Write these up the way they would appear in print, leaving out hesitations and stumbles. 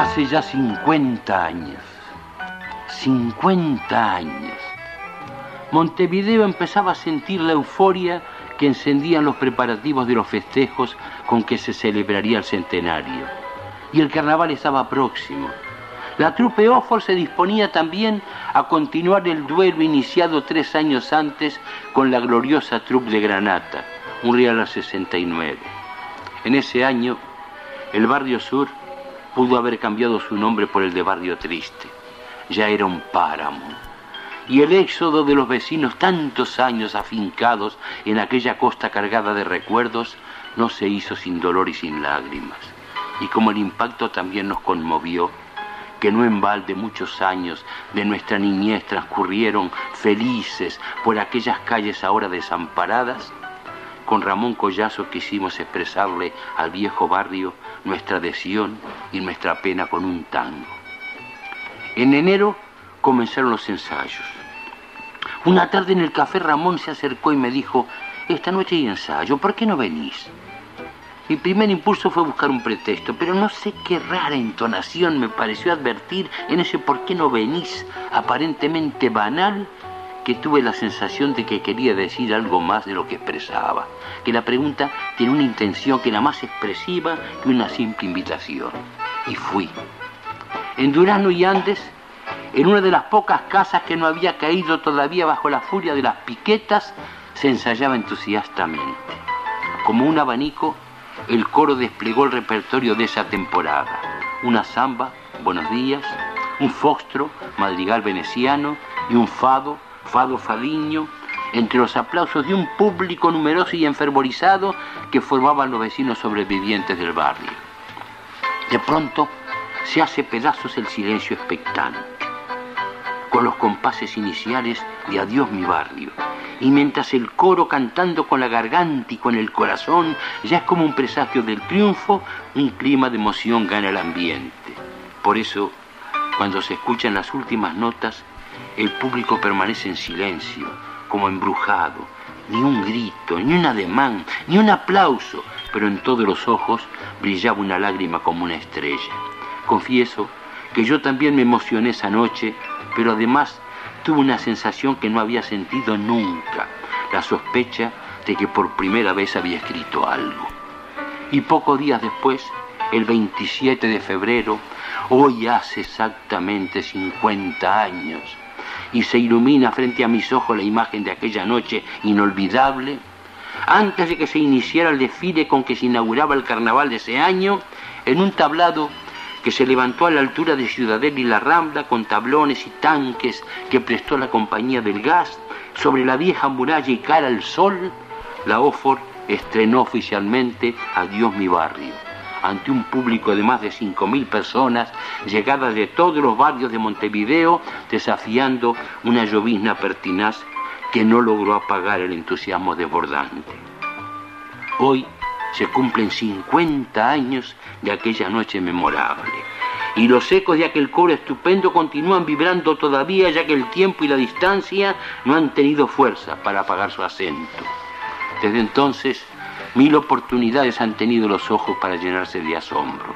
Hace ya 50 años. 50 años. Montevideo empezaba a sentir la euforia que encendían los preparativos de los festejos con que se celebraría el centenario. Y el carnaval estaba próximo. La trupe Ofor se disponía también a continuar el duelo iniciado 3 años antes con la gloriosa trupe de Granata, un Real al 69. En ese año, el Barrio Sur pudo haber cambiado su nombre por el de Barrio Triste. Ya era un páramo. Y el éxodo de los vecinos, tantos años afincados en aquella costa cargada de recuerdos, no se hizo sin dolor y sin lágrimas. Y como el impacto también nos conmovió, que no en balde muchos años de nuestra niñez transcurrieron felices por aquellas calles ahora desamparadas, con Ramón Collazo quisimos expresarle al viejo barrio nuestra adhesión y nuestra pena con un tango. En enero comenzaron los ensayos. Una tarde en el café Ramón se acercó y me dijo: esta noche hay ensayo, ¿por qué no venís? Mi primer impulso fue buscar un pretexto, pero no sé qué rara entonación me pareció advertir en ese ¿por qué no venís? Aparentemente banal, que tuve la sensación de que quería decir algo más de lo que expresaba, que la pregunta tiene una intención que era más expresiva que una simple invitación. Y fui. En Durazno y Andes, en una de las pocas casas que no había caído todavía bajo la furia de las piquetas, se ensayaba entusiastamente. Como un abanico, el coro desplegó el repertorio de esa temporada. Una samba, Buenos días, un foxtro, madrigal veneciano, y un fado, fado fadiño, entre los aplausos de un público numeroso y enfervorizado que formaban los vecinos sobrevivientes del barrio. De pronto se hace pedazos el silencio expectante, con los compases iniciales de Adiós mi barrio, y mientras el coro cantando con la garganta y con el corazón ya es como un presagio del triunfo, un clima de emoción gana el ambiente. Por eso, cuando se escuchan las últimas notas, el público permanece en silencio, como embrujado. Ni un grito, ni un ademán, ni un aplauso, pero en todos los ojos brillaba una lágrima como una estrella. Confieso que yo también me emocioné esa noche, pero además tuve una sensación que no había sentido nunca, la sospecha de que por primera vez había escrito algo. Y pocos días después, el 27 de febrero, hoy hace exactamente 50 años, y se ilumina frente a mis ojos la imagen de aquella noche inolvidable, antes de que se iniciara el desfile con que se inauguraba el carnaval de ese año, en un tablado que se levantó a la altura de Ciudadela y la Rambla con tablones y tanques que prestó la Compañía del Gas, sobre la vieja muralla y cara al sol, la Ofor estrenó oficialmente Adiós mi barrio, ante un público de más de 5.000 personas, llegadas de todos los barrios de Montevideo, desafiando una llovizna pertinaz que no logró apagar el entusiasmo desbordante. Hoy se cumplen 50 años de aquella noche memorable, y los ecos de aquel coro estupendo continúan vibrando todavía, ya que el tiempo y la distancia no han tenido fuerza para apagar su acento. Desde entonces, 1000 oportunidades han tenido los ojos para llenarse de asombro.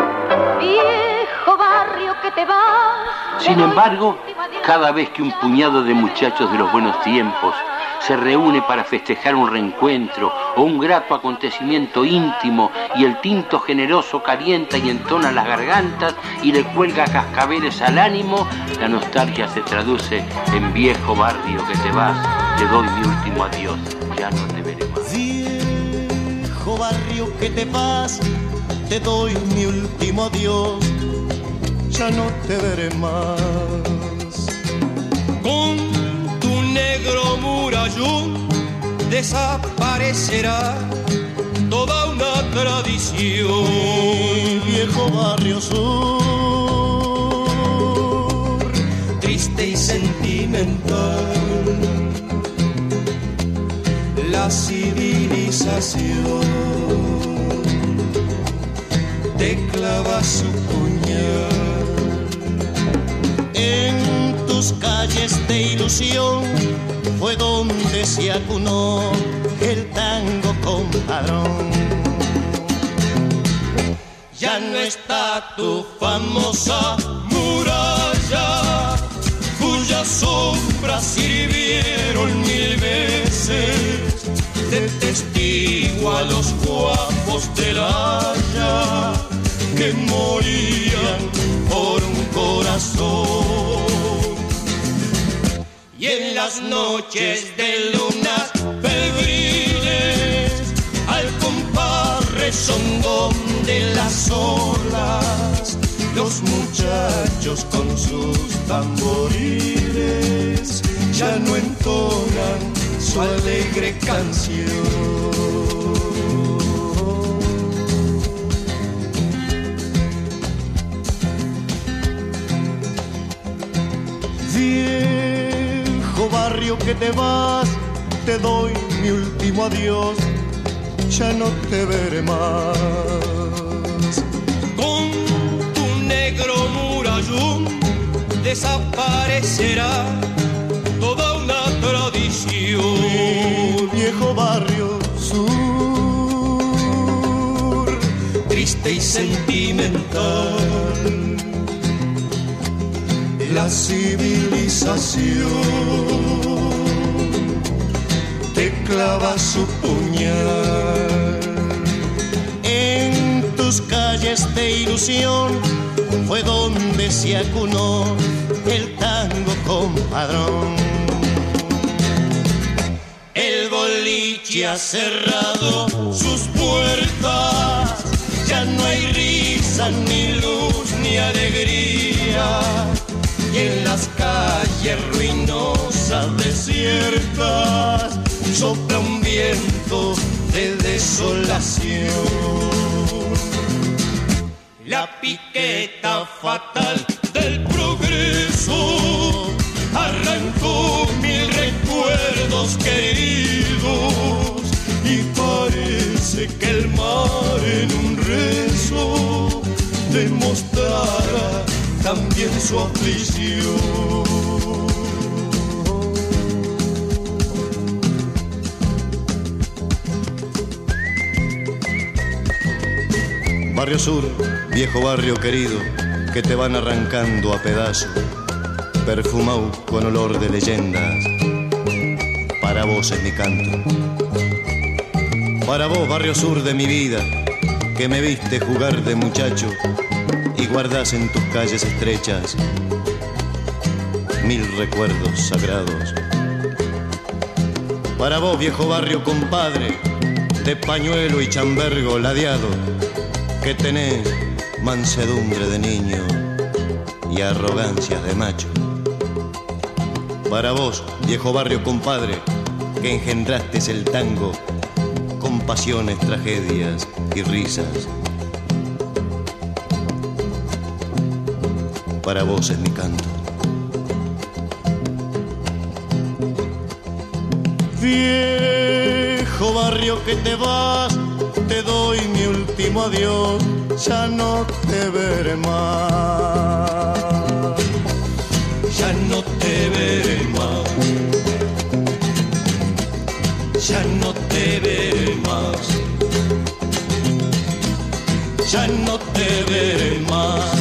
Viejo barrio que te vas. Sin embargo, cada vez que un puñado de muchachos de los buenos tiempos se reúne para festejar un reencuentro o un grato acontecimiento íntimo y el tinto generoso calienta y entona las gargantas y le cuelga cascabeles al ánimo, la nostalgia se traduce en viejo barrio que te vas, te doy mi último adiós, ya no te veré más. Viejo barrio que te vas, te doy mi último adiós, ya no te veré más. Con tu negro murallón desaparecerá toda una tradición. Viejo barrio sur, triste y sentimental, la civilización te clava su puñal. En tus calles de ilusión fue donde se acunó el tango compadrón. Ya no está tu famosa muralla, cuya sombra sirvieron 1000 veces de testigo a los guapos del Haya que morían por un corazón. Y en las noches de lunas febriles, al compás rezongón de las olas, los muchachos con sus tamboriles ya no entonan su alegre canción. Viejo barrio que te vas, te doy mi último adiós, ya no te veré más. Con tu negro murallón desaparecerá toda una tradición. Mi viejo barrio sur, triste y sentimental, la civilización te clava su puñal. En tus calles de ilusión fue donde se acunó el tango compadrón. El boliche ha cerrado sus puertas, ya no hay risa, ni luz, ni alegría. Y en las calles ruinosas, desiertas, sopla un viento de desolación. La piqueta fatal del progreso arrancó 1000 recuerdos queridos, y parece que el mar en un rezo demostrará también su aflicción. Barrio Sur, viejo barrio querido, que te van arrancando a pedazos, perfumado con olor de leyendas. Para vos es mi canto. Para vos, barrio sur de mi vida, que me viste jugar de muchacho y guardás en tus calles estrechas 1000 recuerdos sagrados. Para vos, viejo barrio compadre, de pañuelo y chambergo ladeado, que tenés mansedumbre de niño y arrogancias de macho. Para vos, viejo barrio compadre, que engendraste el tango con pasiones, tragedias y risas. Para vos es mi canto. Viejo barrio que te vas, te doy mi último adiós, ya no te veré más. ya no te veré más, ya no te veré más, Ya no te veré más.